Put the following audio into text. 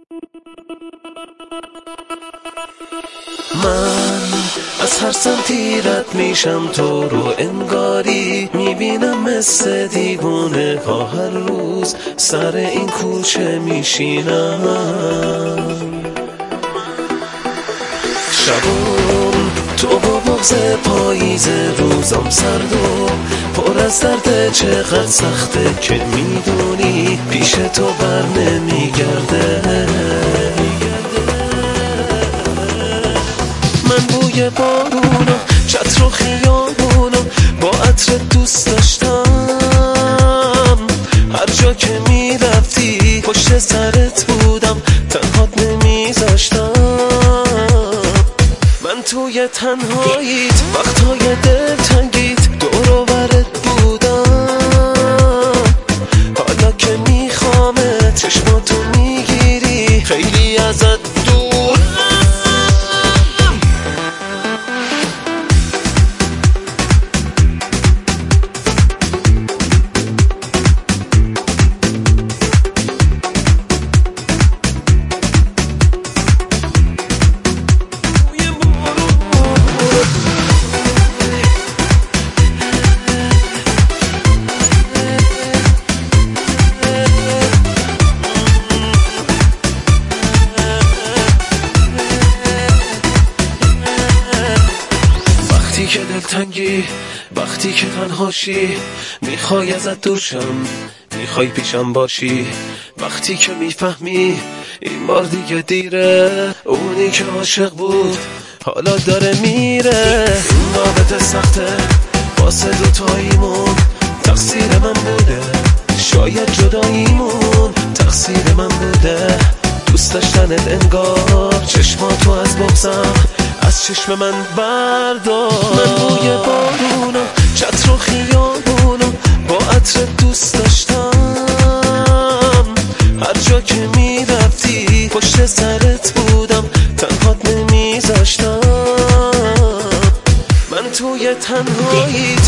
من از هر سمتی رد میشم تو رو انگاری میبینم مثل دیوونه ها هر روز سر این کوچه میشینم شبون تو با بغض پاییز روزم سرد و پر از درد چقدر سخته که میدونی پیش تو بر نمیگرده من بوی بارونا چتر و خیابونا با عطر دوست داشتم هر جا که میرفتی پشت سرت بودم تنهات نمیذاشتم من توی تنهاییت وقتهای دلتنگیت دور و برت بودم حالا که میخوامت چشماتو میگیری خیلی ازت دور وقتی که دلتنگی وقتی که تنهاشی میخوای ازت دوشم میخوای پیشم باشی وقتی که میفهمی این بار دیگه دیره اونی که عاشق بود حالا داره میره این رابطه سخته واسه دوتاییمون تقصیر من بوده شاید جداییمون تقصیر من بوده دوست داشتنت انگار چشماتو از بغضم از چشم من بردار من بوی بارونا چتر و خیابونا با عطر دوست داشتم هر جا که میرفتی پشت سرت بودم تنهات نمیذاشتم من توی تنهایی